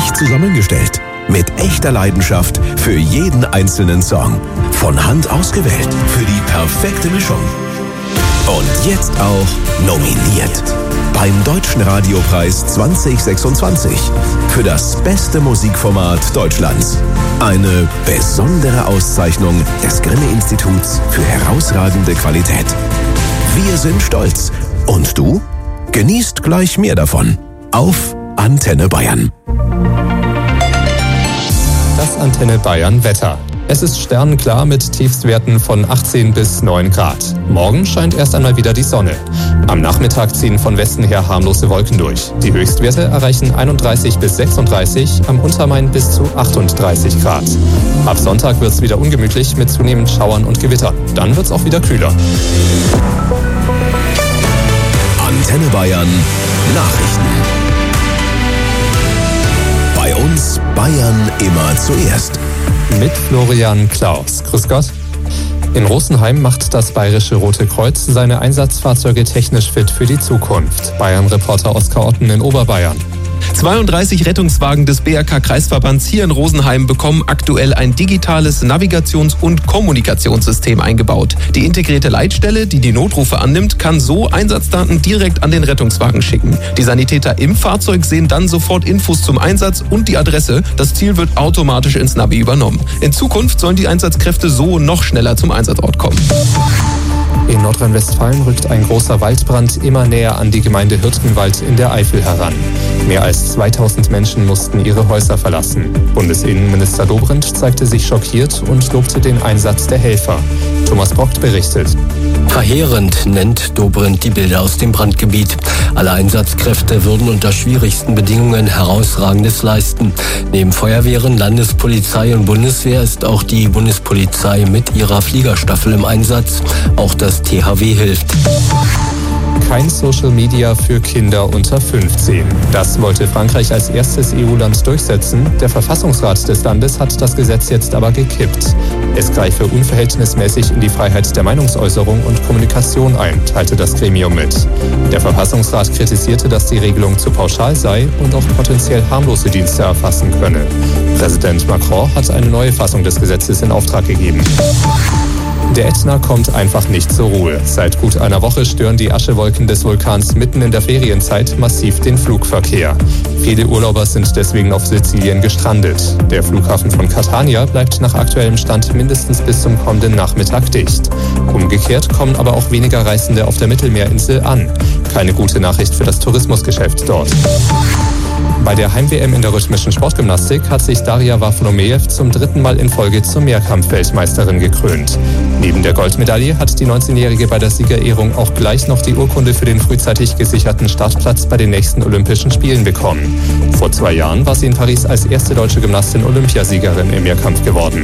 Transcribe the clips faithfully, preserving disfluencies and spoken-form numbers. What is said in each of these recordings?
echt zusammengestellt. Mit echter Leidenschaft für jeden einzelnen Song. Von Hand ausgewählt für die perfekte Mischung. Und jetzt auch nominiert beim Deutschen Radiopreis zwanzig sechsundzwanzig für das beste Musikformat Deutschlands. Eine besondere Auszeichnung des Grimme-Instituts für herausragende Qualität. Wir sind stolz. Und du? Genießt gleich mehr davon. Auf Antenne Bayern. Das Antenne Bayern Wetter. Es ist sternenklar mit Tiefstwerten von achtzehn bis neun Grad. Morgen scheint erst einmal wieder die Sonne. Am Nachmittag ziehen von Westen her harmlose Wolken durch. Die Höchstwerte erreichen einunddreißig bis sechsunddreißig, am Untermain bis zu achtunddreißig Grad. Ab Sonntag wird es wieder ungemütlich mit zunehmend Schauern und Gewittern. Dann wird es auch wieder kühler. Antenne Bayern Nachrichten. Bei uns Bayern immer zuerst. Mit Florian Klaus. Grüß Gott. In Rosenheim macht das Bayerische Rote Kreuz seine Einsatzfahrzeuge technisch fit für die Zukunft. Bayern-Reporter Oskar Otten in Oberbayern. zweiunddreißig Rettungswagen des B R K-Kreisverbands hier in Rosenheim bekommen aktuell ein digitales Navigations- und Kommunikationssystem eingebaut. Die integrierte Leitstelle, die die Notrufe annimmt, kann so Einsatzdaten direkt an den Rettungswagen schicken. Die Sanitäter im Fahrzeug sehen dann sofort Infos zum Einsatz und die Adresse. Das Ziel wird automatisch ins Navi übernommen. In Zukunft sollen die Einsatzkräfte so noch schneller zum Einsatzort kommen. In Nordrhein-Westfalen rückt ein großer Waldbrand immer näher an die Gemeinde Hürtgenwald in der Eifel heran. Mehr als zweitausend Menschen mussten ihre Häuser verlassen. Bundesinnenminister Dobrindt zeigte sich schockiert und lobte den Einsatz der Helfer. Thomas Brockt berichtet. Verheerend nennt Dobrindt die Bilder aus dem Brandgebiet. Alle Einsatzkräfte würden unter schwierigsten Bedingungen Herausragendes leisten. Neben Feuerwehren, Landespolizei und Bundeswehr ist auch die Bundespolizei mit ihrer Fliegerstaffel im Einsatz. Auch das T H W hilft. Kein Social Media für Kinder unter fünfzehn. Das wollte Frankreich als erstes E U-Land durchsetzen. Der Verfassungsrat des Landes hat das Gesetz jetzt aber gekippt. Es greife unverhältnismäßig in die Freiheit der Meinungsäußerung und Kommunikation ein, teilte das Gremium mit. Der Verfassungsrat kritisierte, dass die Regelung zu pauschal sei und auch potenziell harmlose Dienste erfassen könne. Präsident Macron hat eine neue Fassung des Gesetzes in Auftrag gegeben. Der Ätna kommt einfach nicht zur Ruhe. Seit gut einer Woche stören die Aschewolken des Vulkans mitten in der Ferienzeit massiv den Flugverkehr. Viele Urlauber sind deswegen auf Sizilien gestrandet. Der Flughafen von Catania bleibt nach aktuellem Stand mindestens bis zum kommenden Nachmittag dicht. Umgekehrt kommen aber auch weniger Reisende auf der Mittelmeerinsel an. Keine gute Nachricht für das Tourismusgeschäft dort. Bei der Heim-W M in der rhythmischen Sportgymnastik hat sich Daria Waflomejew zum dritten Mal in Folge zur Mehrkampf-Weltmeisterin gekrönt. Neben der Goldmedaille hat die neunzehnjährige bei der Siegerehrung auch gleich noch die Urkunde für den frühzeitig gesicherten Startplatz bei den nächsten Olympischen Spielen bekommen. Vor zwei Jahren war sie in Paris als erste deutsche Gymnastin Olympiasiegerin im Mehrkampf geworden.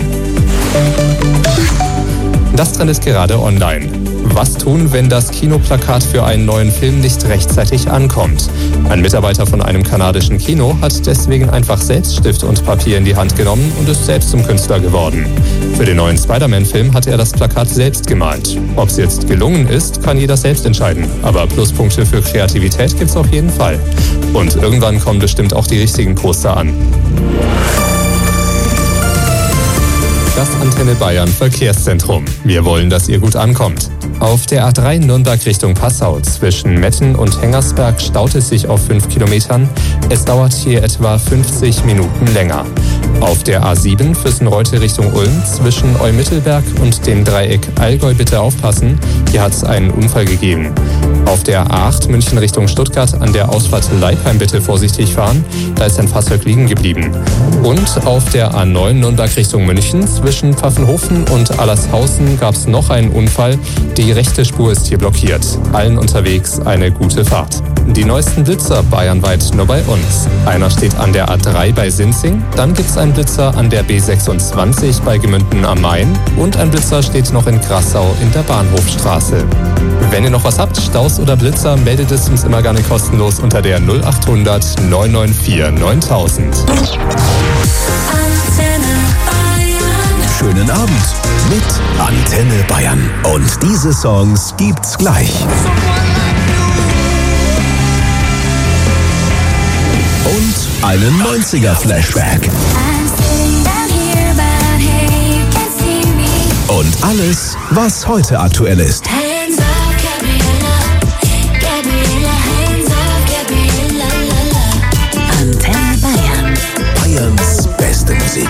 Das Trend ist gerade online. Was tun, wenn das Kinoplakat für einen neuen Film nicht rechtzeitig ankommt? Ein Mitarbeiter von einem kanadischen Kino hat deswegen einfach selbst Stift und Papier in die Hand genommen und ist selbst zum Künstler geworden. Für den neuen Spider-Man-Film hat er das Plakat selbst gemalt. Ob es jetzt gelungen ist, kann jeder selbst entscheiden. Aber Pluspunkte für Kreativität gibt's auf jeden Fall. Und irgendwann kommen bestimmt auch die richtigen Poster an. Das Antenne Bayern Verkehrszentrum. Wir wollen, dass ihr gut ankommt. Auf der A drei Nürnberg Richtung Passau zwischen Metten und Hengersberg staut es sich auf fünf Kilometern. Es dauert hier etwa fünfzig Minuten länger. Auf der A sieben Füssen-Reute Richtung Ulm zwischen Eumittelberg und dem Dreieck Allgäu bitte aufpassen. Hier hat es einen Unfall gegeben. Auf der A acht München Richtung Stuttgart an der Ausfahrt Leipheim bitte vorsichtig fahren. Da ist ein Fahrzeug liegen geblieben. Und auf der A neun Nürnberg Richtung München zwischen Pfaffenhofen und Allershausen gab es noch einen Unfall. Die rechte Spur ist hier blockiert. Allen unterwegs eine gute Fahrt. Die neuesten Blitzer bayernweit nur bei uns. Einer steht an der A drei bei Sinzing, dann gibt es einen Blitzer an der B sechsundzwanzig bei Gemünden am Main und ein Blitzer steht noch in Grassau in der Bahnhofstraße. Wenn ihr noch was habt, Staus oder Blitzer, meldet es uns immer gerne kostenlos unter der null acht hundert neun neun vier neuntausend. Schönen Abend mit Antenne Bayern. Und diese Songs gibt's gleich. Und einen neunziger-Flashback. Und alles, was heute aktuell ist. Antenne Bayern. Bayerns beste Musik.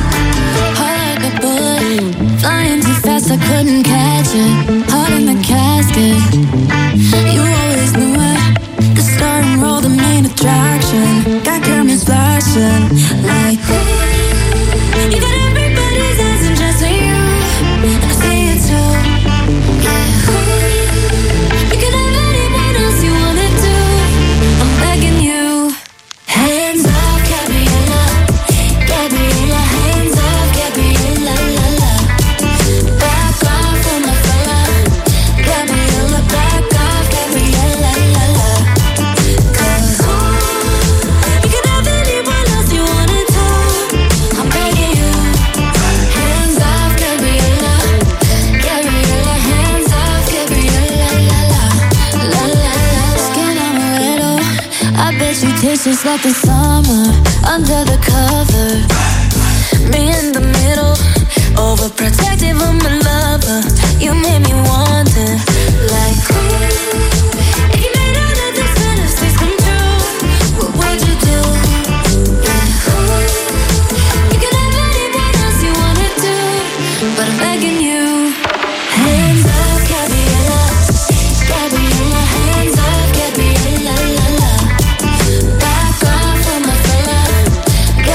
Flying too fast, I couldn't catch it. Heart in the casket. You always knew it. The star and roll, the main attraction. Got cameras flashing like you got everybody's eyes and just you. And I see it too. Yeah. You can have anyone else you wanna do. I'm begging you. Hands off, Gabriella. Gabriella, hands off, Gabriella, la la. Back off from my fella. Gabriella, back off, Gabriella, la la. Cause you can have anyone else you wanna do. I'm begging you. Hands off, Gabriella. Gabriella, hands off, Gabriella, la la. La la la. Skin on a riddle. I bet you taste just like the summer under the cover. Me in the middle, overprotective of my lover. You made me wonder, like, ooh, if you made all of these fantasies come true, what would you do? Yeah, ooh, you can have anyone else you wanna do, but I'm begging you. Hands off, Gabriella. Gabriella, hands off, Gabriella, la la. Back off from my fella.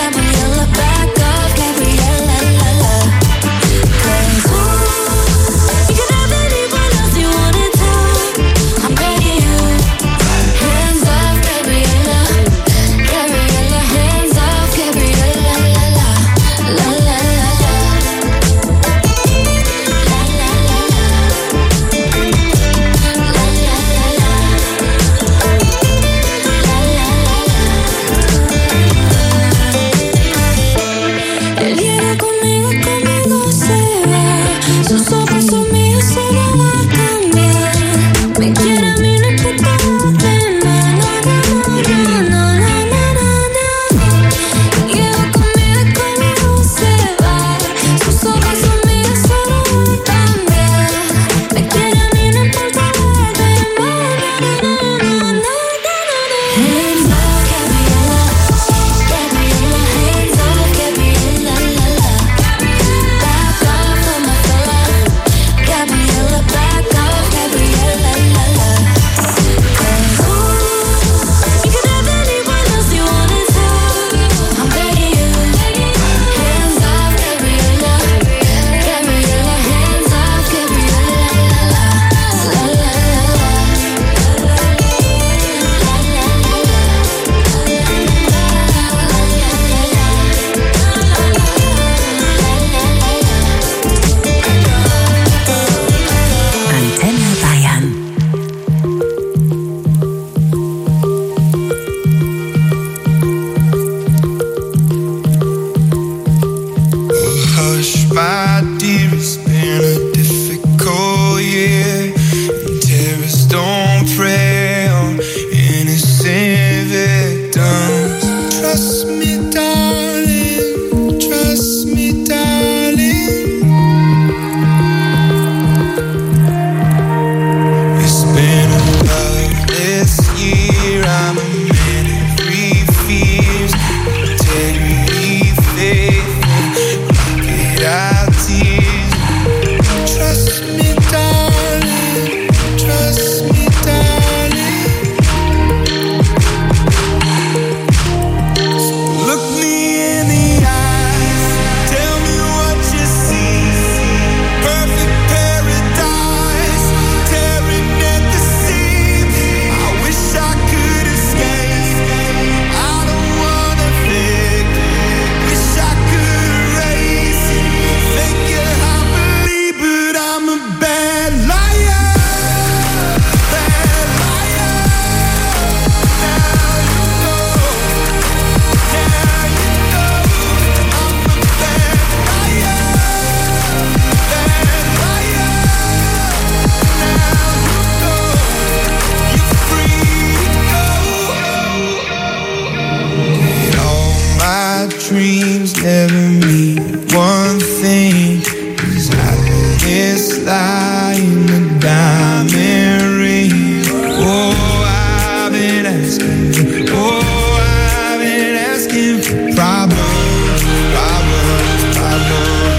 dreams never mean one thing. Cause I let it slide in the diamond ring. Oh, I've been asking, oh, I've been asking for problems, problems, problems.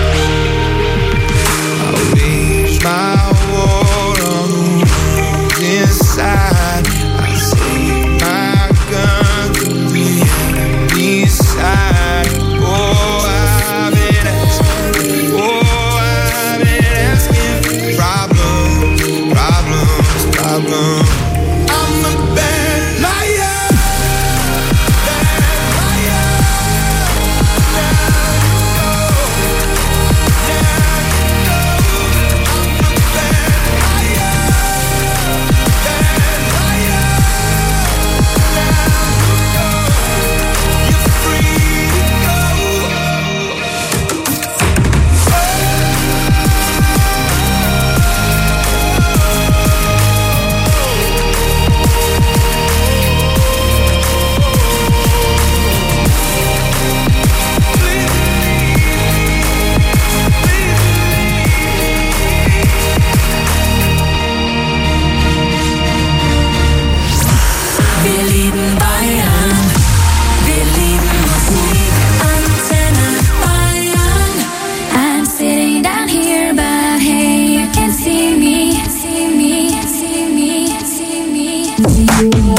I wage my war on the wounds inside. I say my gun to the enemy side. Oh, I've been asking, oh, I've been asking for problems, problems, problems. I'm a bad liar, bad liar. Now you go, now you go. I'm a bad liar, bad liar. Now you go, you're free to go. Wir lieben Bayern, wir lieben Musik, Antenne Bayern. I'm sitting down here, but hey, you can see me, see me, see me, see me, see me.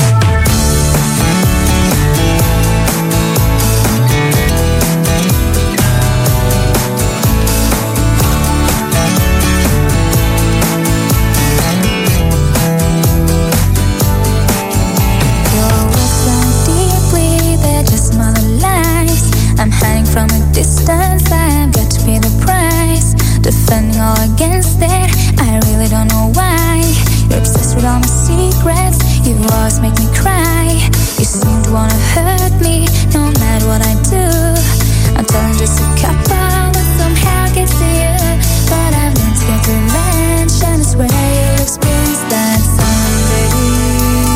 Your words sound deeply, they're just smaller lies. I'm hiding from a distance, I've got to pay the price. Defending all against it, I really don't know why. You're obsessed with all my secrets, you always make me cry. You seem to wanna hurt me, no matter what I do. I'm telling just a couple, but somehow gets to you. But I've learned to get revenge, and I swear you'll experience that someday.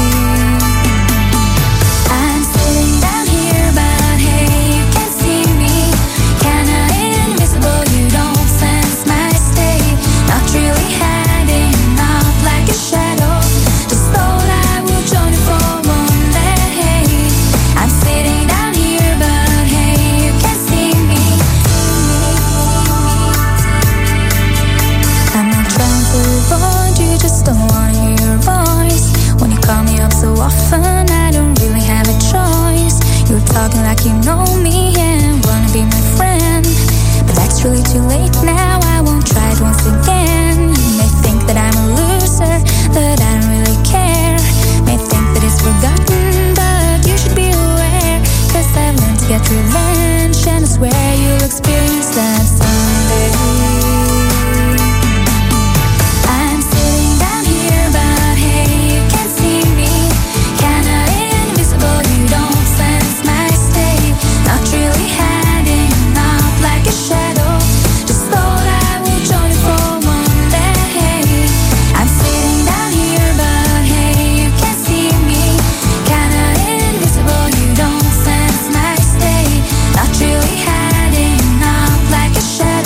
I'm sitting down here, but hey, you can see me. Kinda invisible, you don't sense my state. Not really hiding, not like a shadow. Just thought I would join you for one day. I'm sitting down here, but hey, you can see me. I'm not trying to avoid you, just don't wanna hear your voice. When you call me up so often, I don't really have a choice. You're talking like you know me and wanna be my friend, but that's really too late now. I won't try it once again. You may think that I'm a loser, that I don't really care. May think that it's forgotten, but you should be aware. Cause I've learned to get revenge, and I swear you'll experience that someday. I'm sitting down here, but hey, you can see me. Kinda invisible, you don't sense my state. Not really hiding, not like a shadow. Just thought I would join you for one day. I'm sitting down here, but hey, you can see me. Kinda invisible, you don't sense my state. Not really hiding, not like a shadow.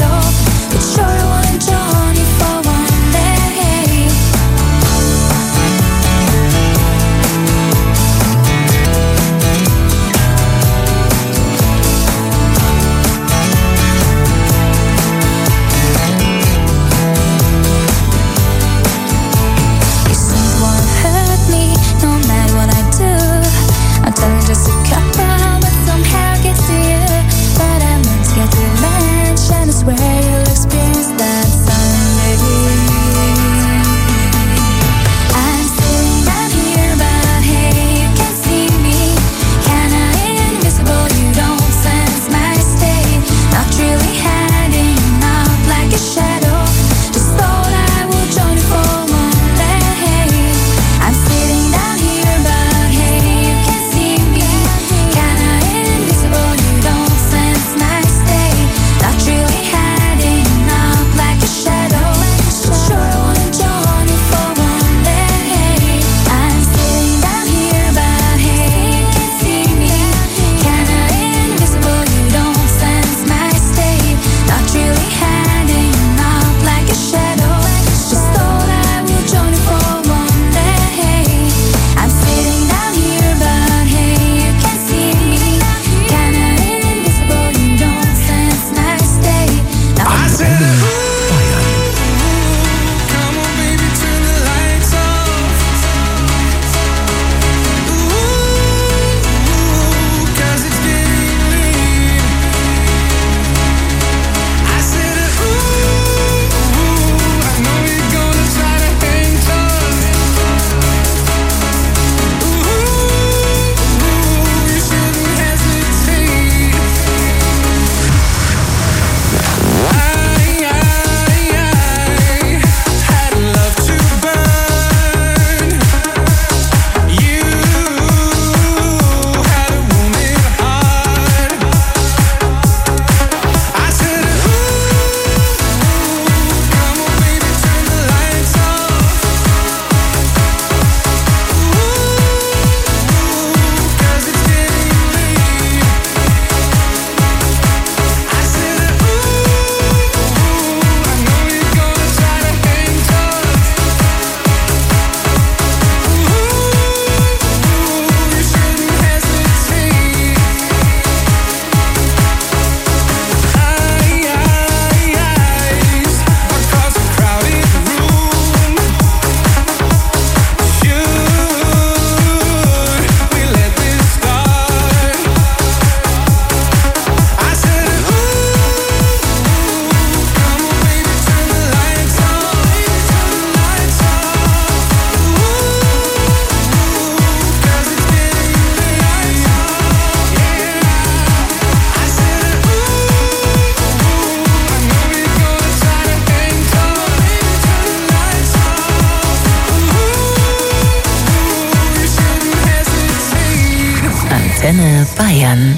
Antenne Bayern.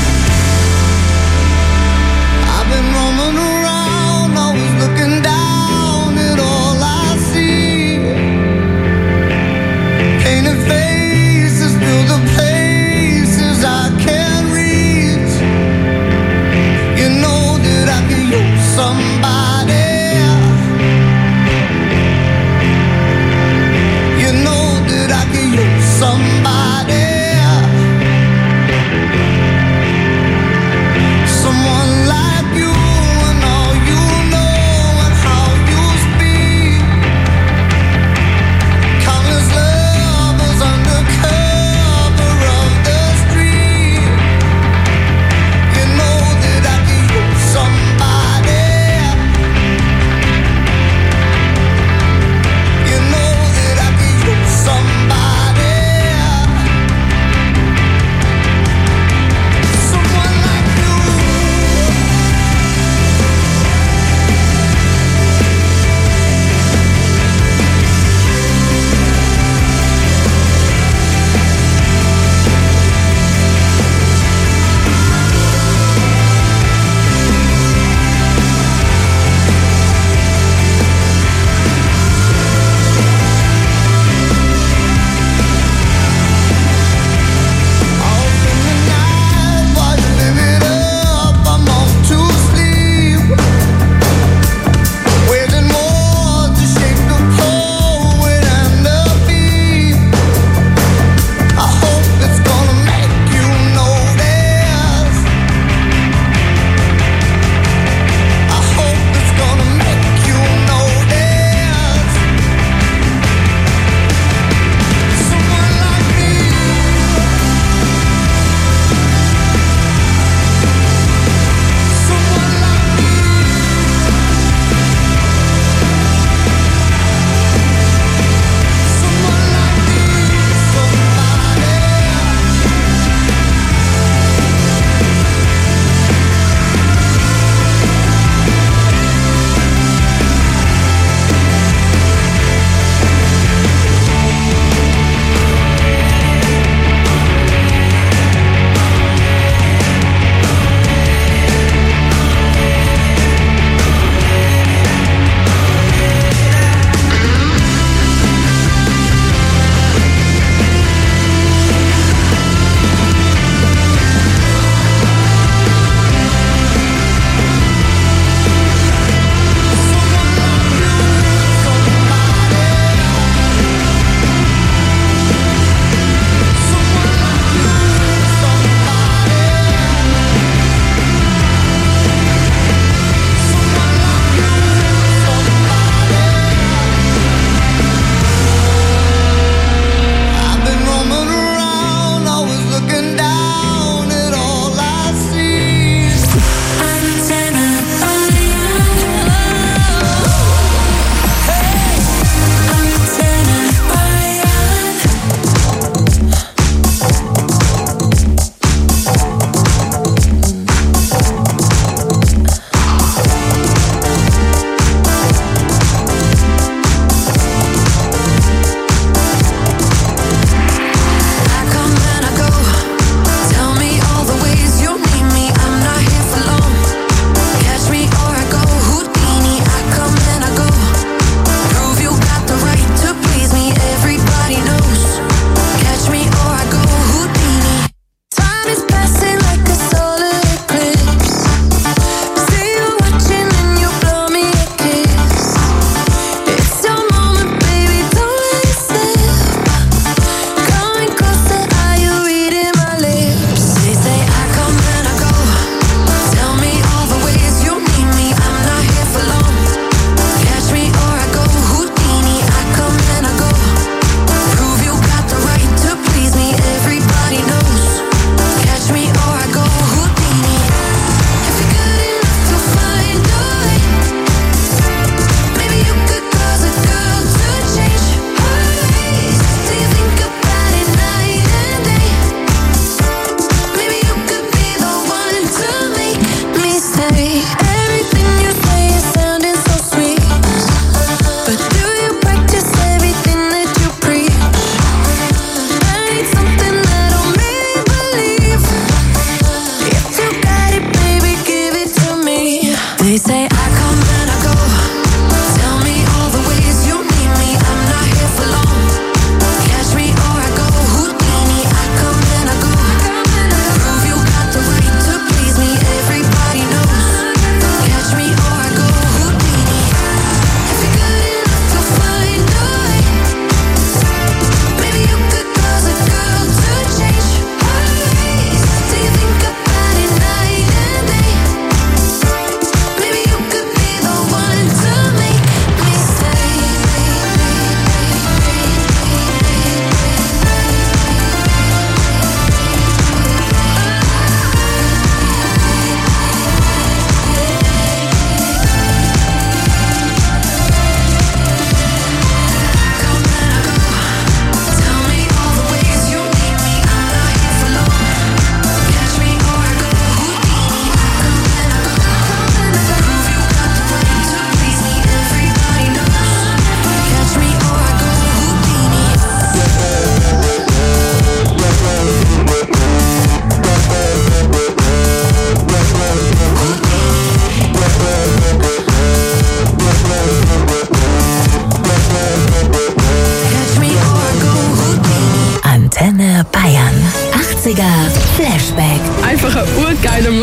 I've been roaming around, always looking down.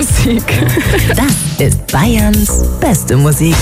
Musik. Das ist Bayerns beste Musik.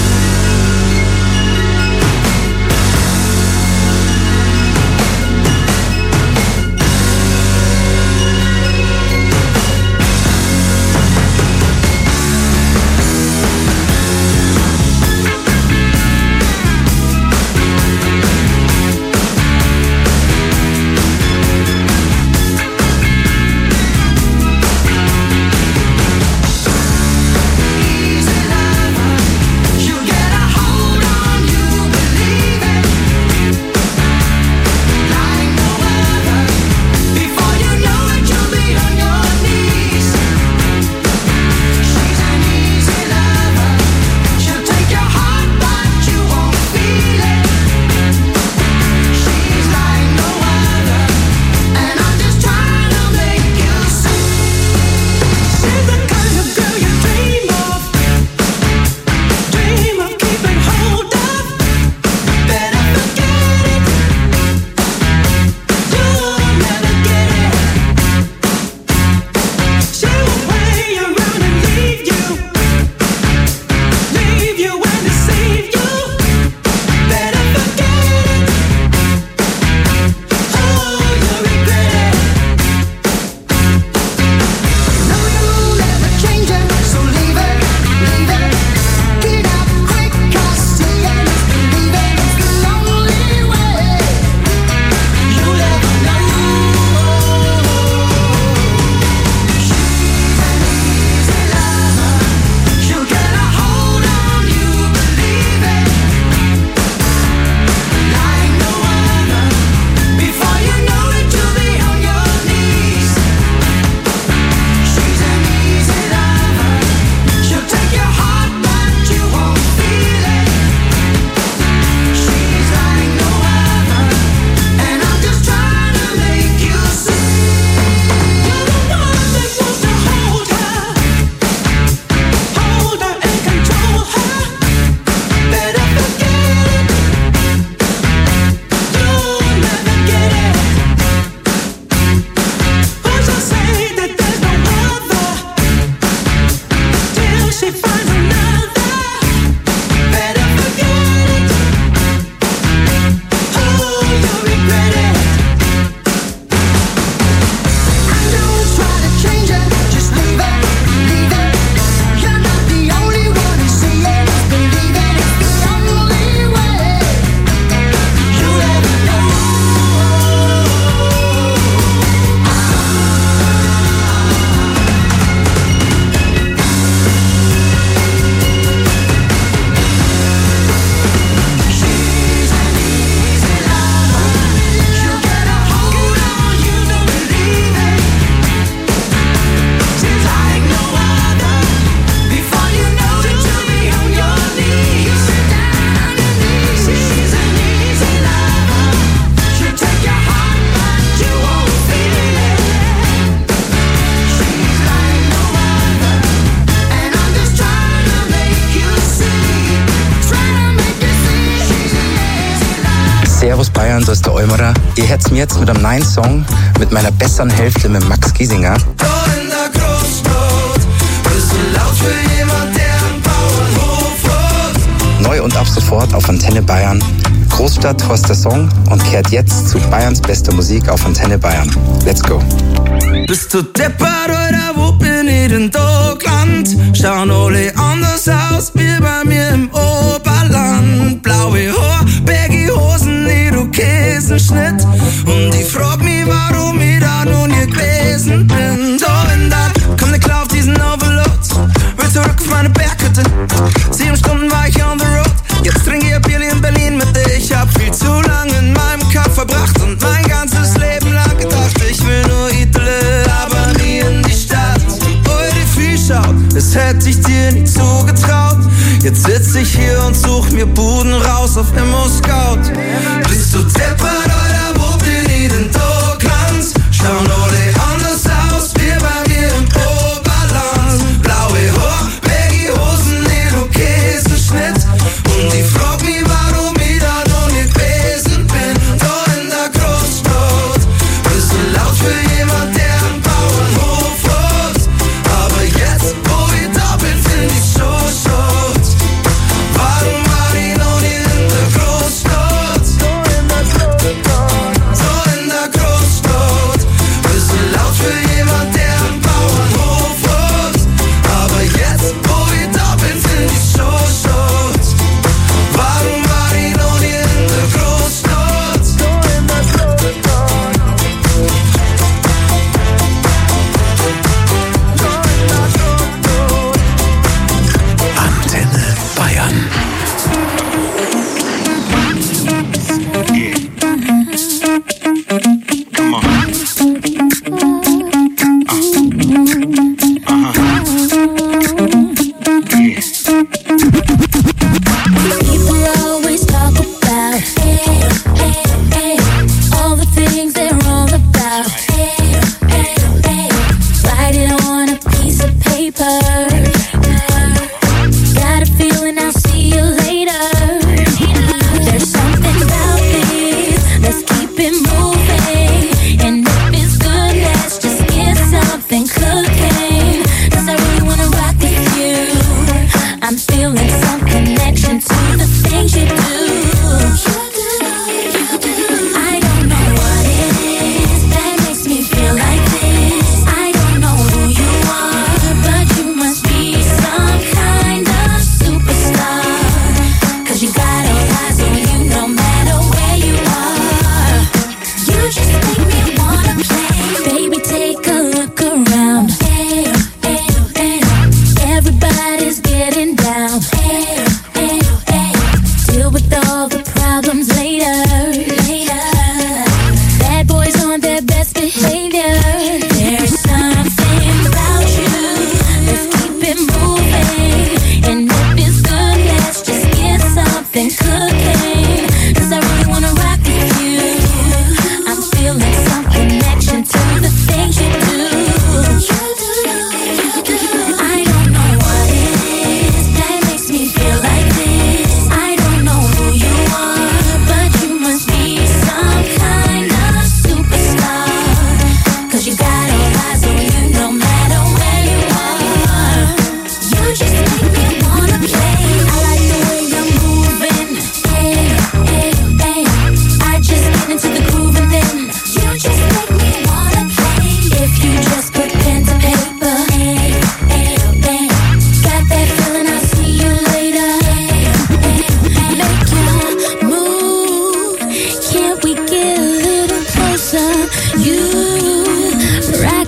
Servus Bayern, so ist der Eumerer. Ihr hört's mir jetzt mit einem neuen Song mit meiner besseren Hälfte, mit Max Giesinger. Da in der Großstadt bist du laut für jemand, der am Bauernhof wohnt. Neu und ab sofort auf Antenne Bayern. Großstadt heißt der Song und kehrt jetzt zu Bayerns bester Musik auf Antenne Bayern. Let's go. Bist du deppert oder wo bin ich denn da gelandet? Schauen alle anders aus wie bei mir im Oberland. Blaue Haar, baggy Hosen, Irokesenschnitt. Und ich frag mich, warum ich da noch nie gewesen bin. Da wenn da, komm ne klar auf diesen Overload. Will zurück auf meine Berghütte. Sieben Stunden war ich on the road. Jetzt trinke ich ein Bierli in Berlin mit dir. Ich hab viel zu lange in meinem Kopf verbracht und mein ganzes Leben lang gedacht, ich will nur Idle, aber nie in die Stadt. Eure Vieh schaut, das hätte ich dir nie zugetraut. Jetzt sitz ich hier und such mir Buden raus auf Immo-Scout. Bist du deppert oder wo bin ich denn da gelandet? Schauen alle anders aus, wir bei mir im Oberland. Blaue Haar, baggy Hosen, Irokesenschnitt. Und ich frag mich, warum ich da noch nicht gewesen bin. Da in der Großstadt bist du laut für jemand, der am Bauernhof wohnt. Aber jetzt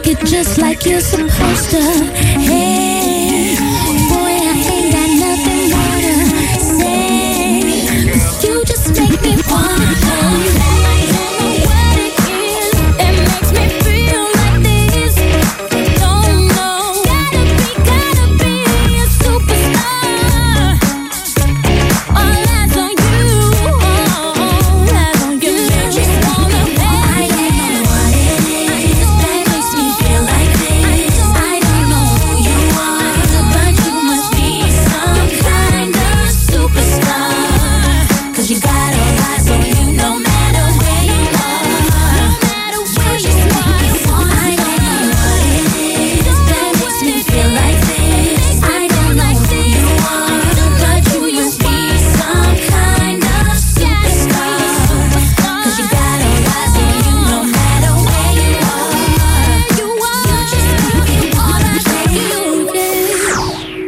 take it just like you're supposed to. Hey, boy, I ain't got nothing more to say. 'Cause you just make me wanna come. I don't know what it is that makes me feel like this. Don't know. Gotta be, gotta be a superstar. All eyes on you. All eyes on you. You just wanna pay. I don't know what it is that makes me feel like this. I don't know who you are, but you must be some kind of superstar. 'Cause you got all eyes on you no matter where you are. No matter where you are. I don't know what it is that makes me feel like this. I don't know who you are, but you must be some kind of superstar. 'Cause you got all eyes on you no matter where you are. You just make me wanna take you there.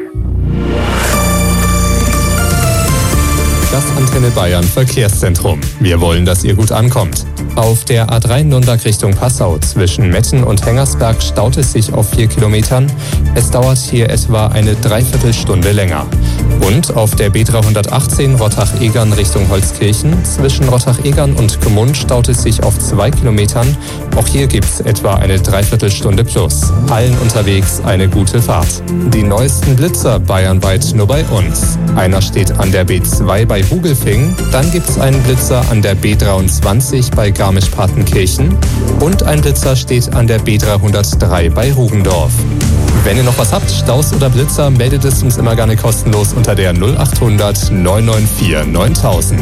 Das Antenne Bayern Verkehrszentrum. Wir wollen, dass ihr gut ankommt. Auf der A drei Nürnberg Richtung Passau zwischen Metten und Hengersberg staut es sich auf vier Kilometern. Es dauert hier etwa eine Dreiviertelstunde länger. Und auf der B dreihundertachtzehn Rottach-Egern Richtung Holzkirchen zwischen Rottach-Egern und Gmund staut es sich auf zwei Kilometern. Auch hier gibt's etwa eine Dreiviertelstunde plus. Allen unterwegs eine gute Fahrt. Die neuesten Blitzer bayernweit nur bei uns. Einer steht an der B zwei bei Hugelfing, dann gibt's einen Blitzer an der B dreiundzwanzig bei Garmisch-Partenkirchen und ein Blitzer steht an der B dreihundertdrei bei Rugendorf. Wenn ihr noch was habt, Staus oder Blitzer, meldet es uns immer gerne kostenlos unter der null acht hundert neun neun vier neuntausend.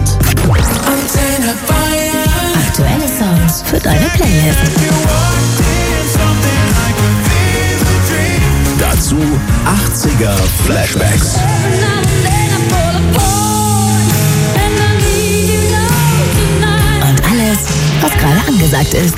Aktuelle Songs für deine Playlist. Dazu achtziger Flashbacks. Und alles, was gerade angesagt ist.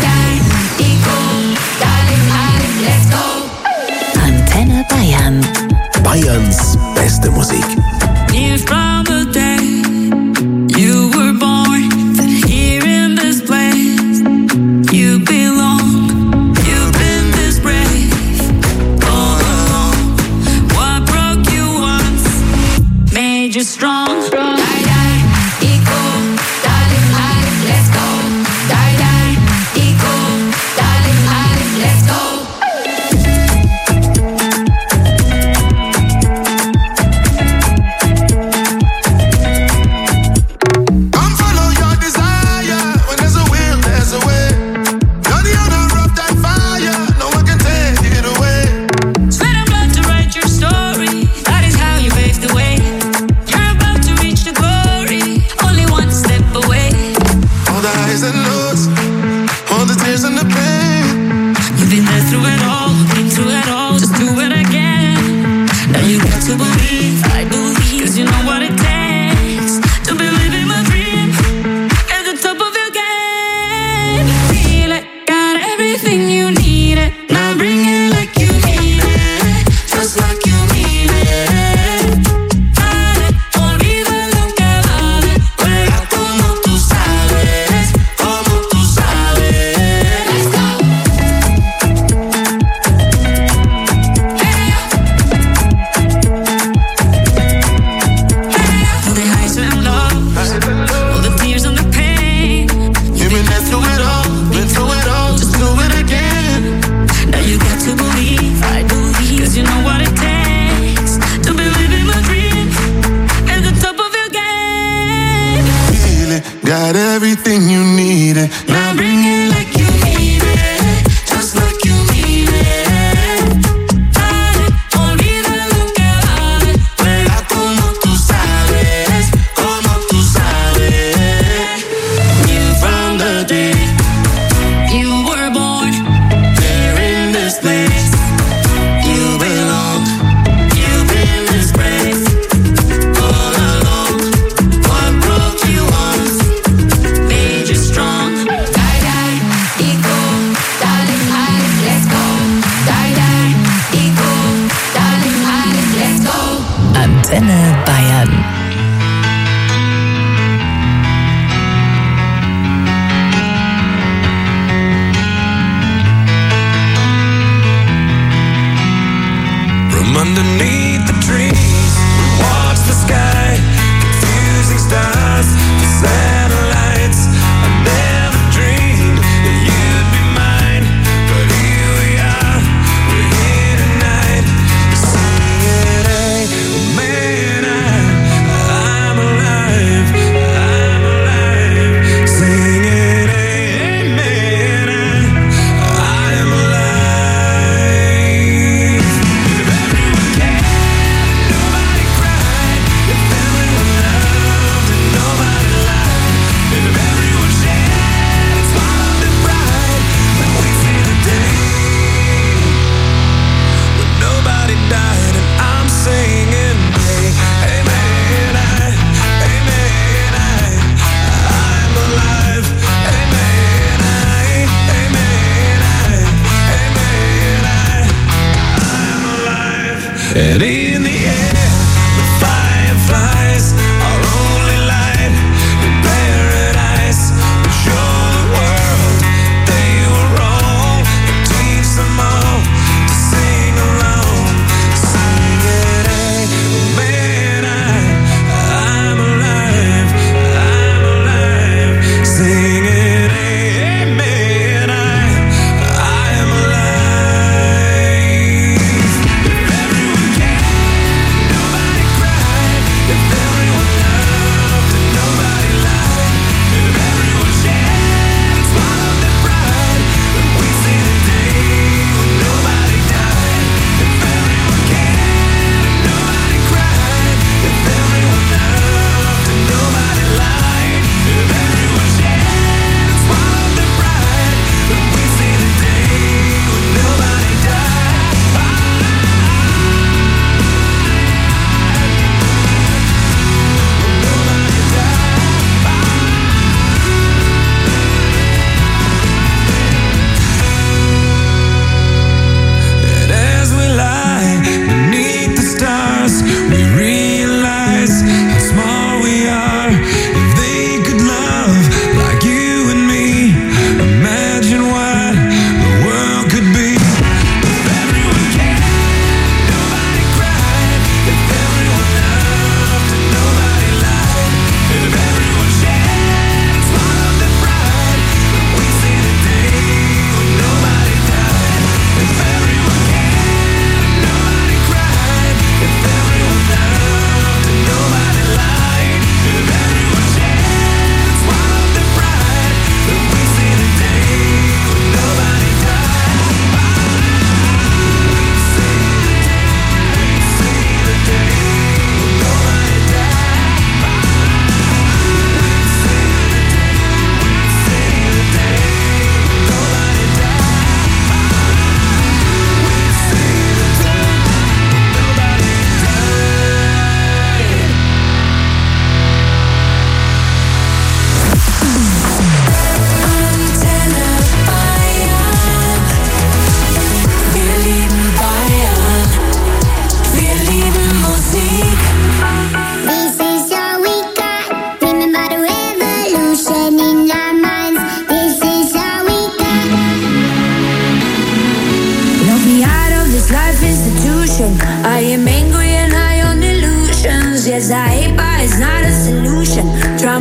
Antenne Bayern. Bayerns beste Musik. From the day you were born, here in this place, you belong. You've been this brave all along. What broke you once made you strong. Die, die, equal, darling, life, let's go. Die, die, equal, darling, life, let's go.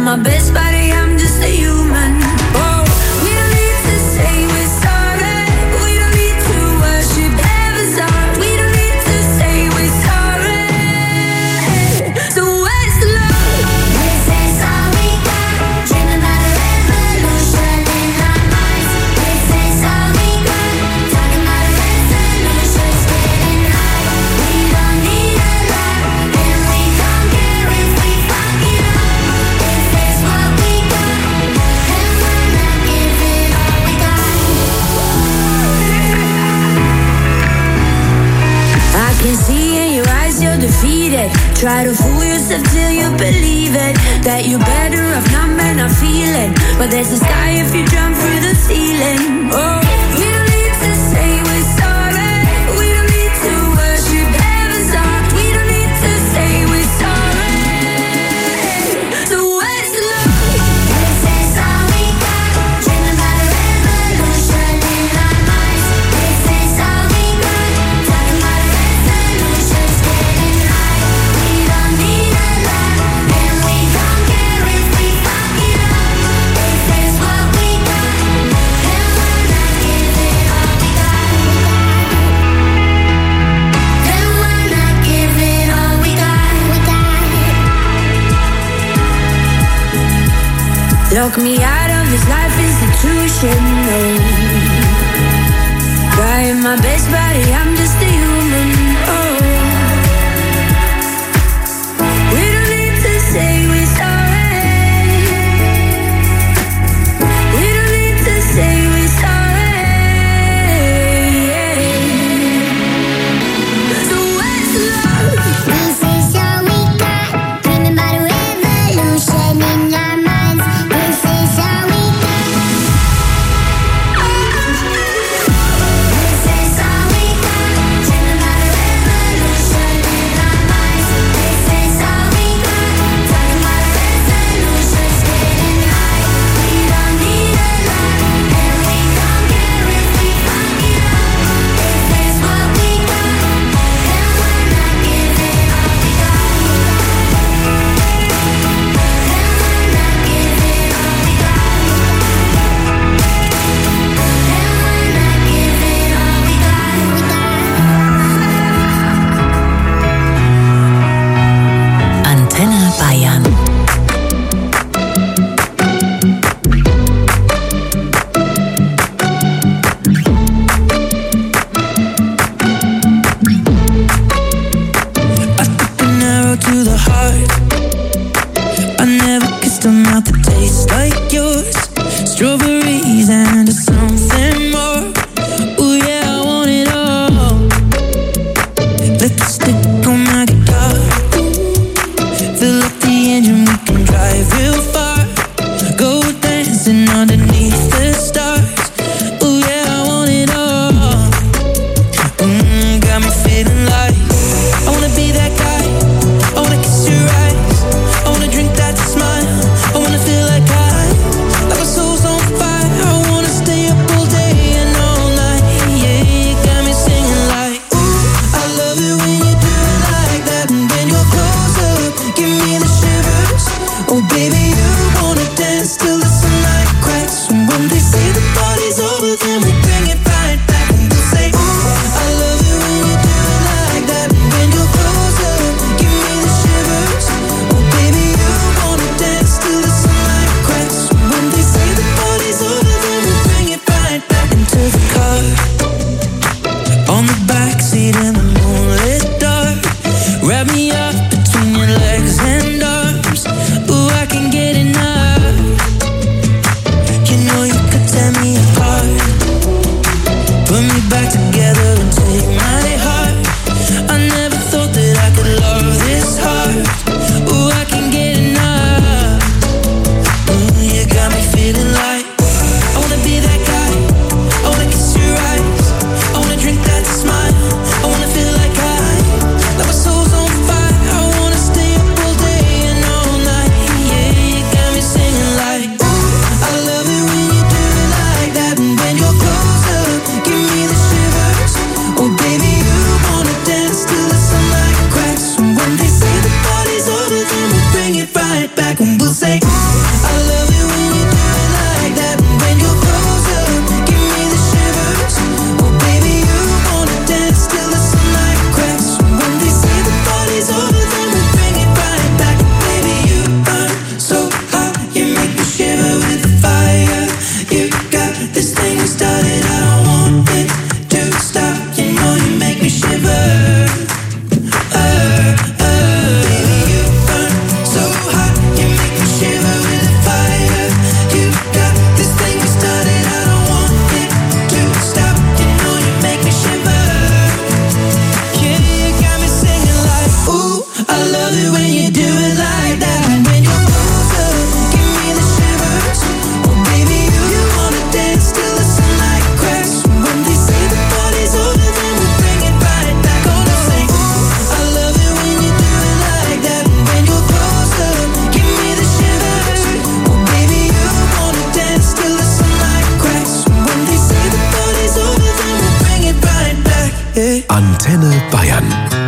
my best buddy, I'm just a human. Oh, we don't need to say we're sorry. We don't need to worship heaven's heart. We don't need to say we're sorry. So where's the love? This is all we got. Dreaming about a revolution in our minds. This is all we got. Talking about a resolution, getting high. We don't need a lot, and we don't care if we fuck it up. This is what we got, and we're not giving all we got. I can see in your eyes you're defeated. Try to fool yourself till you believe it. That you're better off not man, not feeling. But there's a sky if you jump through the ceiling. Oh, we don't need to say we're sorry. We don't need to worship heaven's heart. We don't need to say we're sorry. So where's the love? This is all we got. Dreaming about a revolution in our minds. This is all we got. Talking about a resolution, getting high. We don't need a lot, and we don't care if we fuck it up. This is what we got, and we're not giving all we got. And we're not giving all we got. Lock me out of this life institution, no. Trying my best, buddy, I'm just a human, oh. We don't need to say we're sorry. We don't need to say we're sorry. So where's the love? This is all we got. Dreaming about a revolution in our minds. This is all we got. This is all we got. Dreaming about a Antenne Bayern.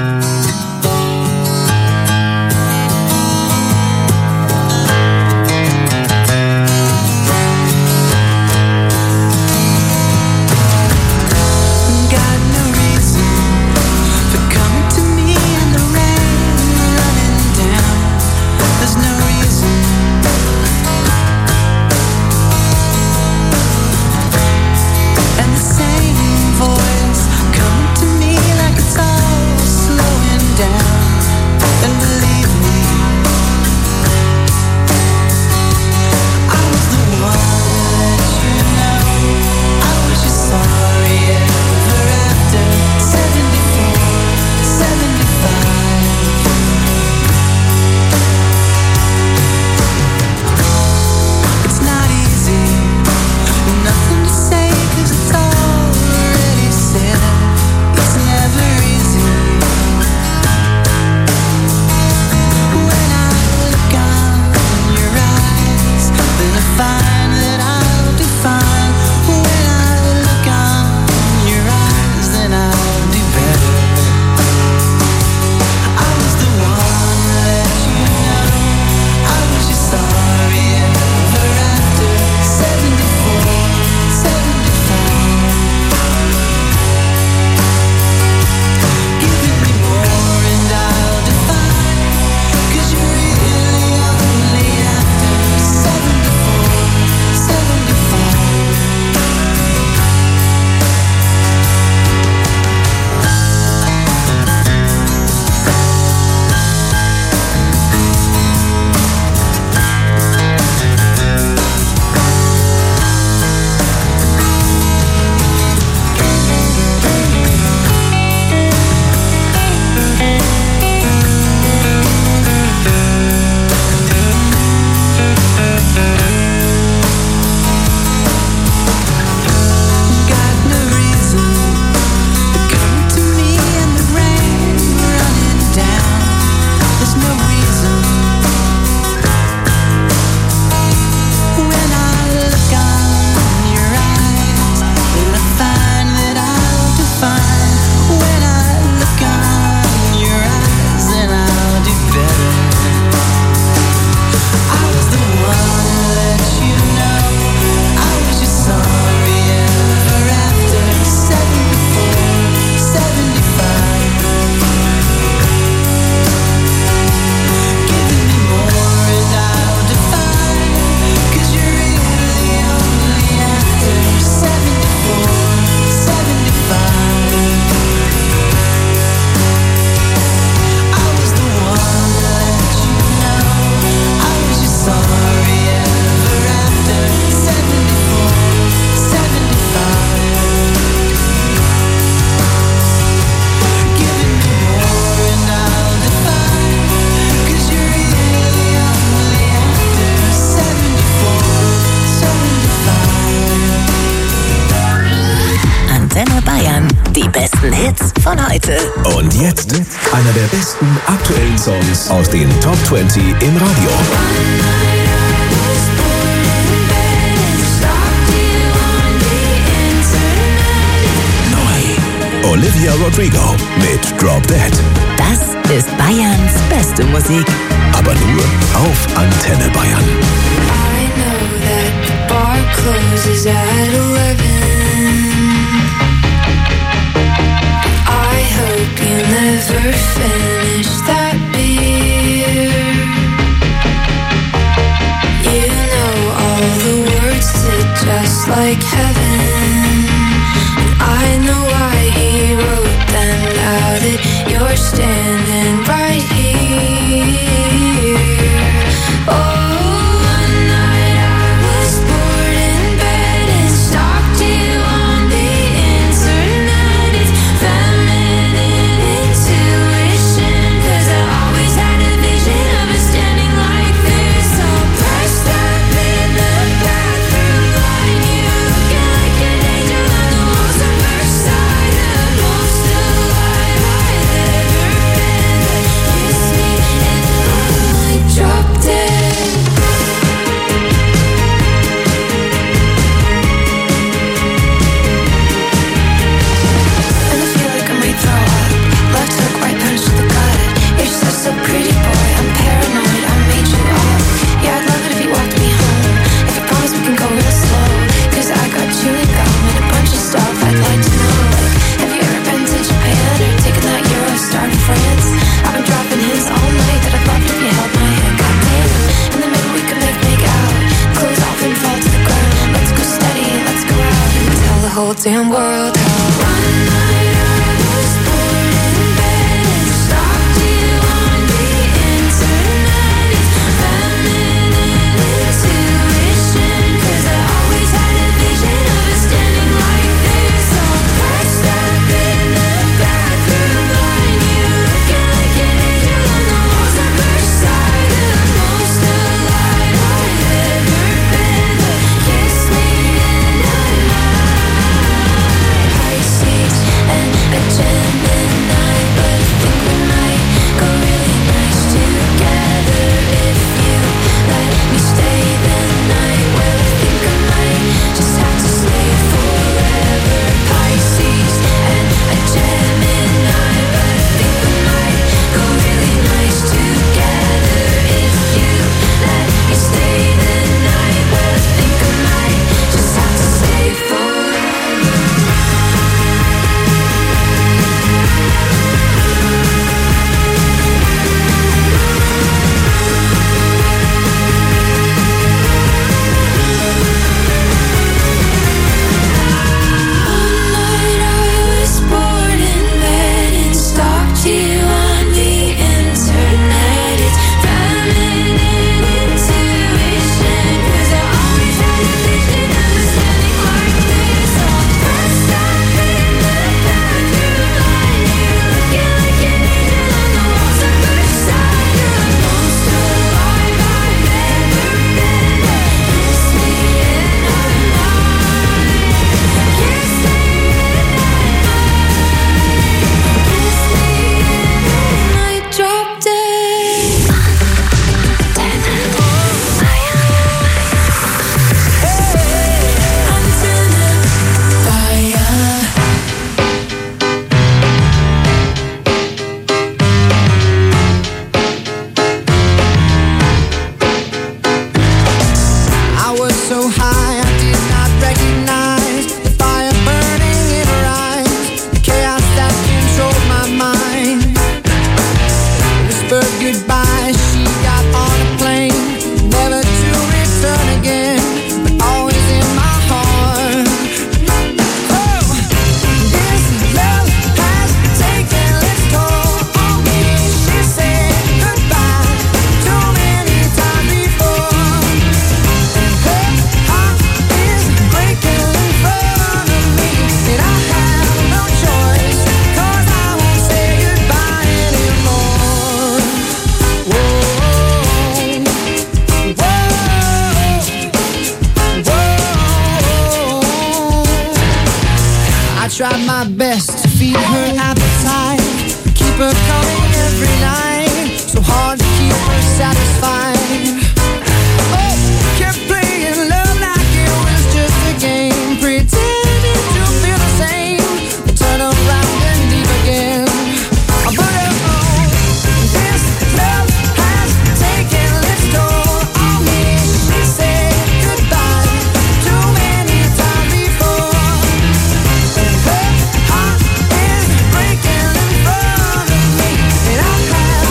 Hits von heute. Und jetzt einer der besten aktuellen Songs aus den Top zwanzig im Radio. Neu. Olivia Rodrigo mit Drop Dead. Das ist Bayerns beste Musik. Aber nur auf Antenne Bayern. I know that the bar closes at eleven. I hope you never finish that beer. You know all the words to Just Like Heaven. And I know why he wrote them now that you're standing right here. Oh, get damn world out. One night I was bored in bed and stalked you on the internet. It's feminine intuition, 'cause I always had a vision of us standing like this, all pressed up in the bathroom line. You looking like an angel on the walls of Versailles. The most alive I've ever been, but kiss me and I'm Pisces and a Gemini, but I think we might go really nice together if you let me stay the night. Well, I think I might just have to stay forever. Pisces and a Gemini, but I think we might go really nice together if you let me stay the night. Well, I think I might just have to stay forever. One night I was bored in bed and stalked you on the internet. It's feminine intuition, 'cause I always had a vision of us standing like this, all pressed up in the bathroom line. You looking like an angel on the walls of Versailles. You're the most alive I've ever been, but kiss me and I'm Kiss me and Kiss me and I drop dead. Antenne Bayern. I was so high I did not recognize the fire burning in her eyes, the chaos that controlled my mind. Whispered goodbye, she got on a plane, never to return again, but always in my heart. Oh, this love has taken its toll on me. She said goodbye too many times before. Her heart is breaking in front of me, and I have no choice, 'cause I won't say goodbye anymore. Whoa, whoa, whoa. I tried my best to feed her appetite, keep her coming every night, so hard to keep her satisfied. Oh, kept playing love like it was just a game, pretending to feel the same, then turn around and leave again. But oh, this love has taken its toll on me. She said goodbye too many times before. Her heart is breaking in front of me, and I have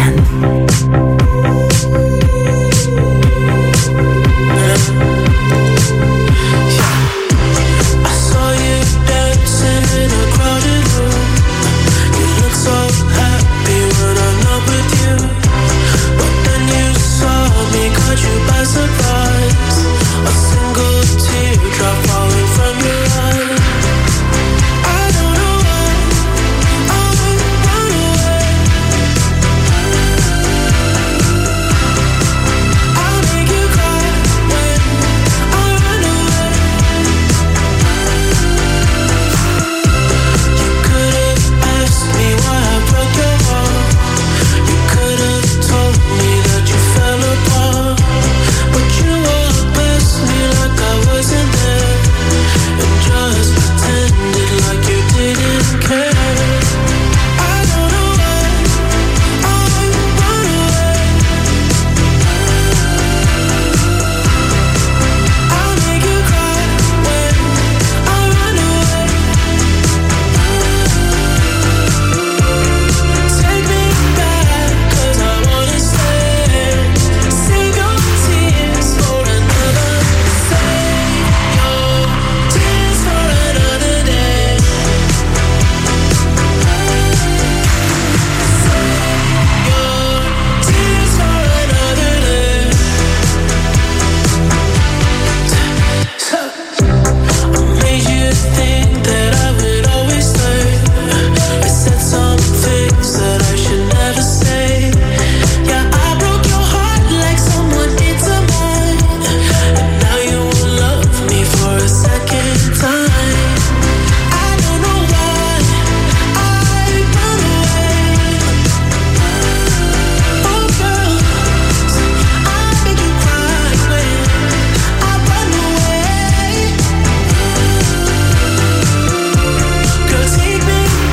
Bayern.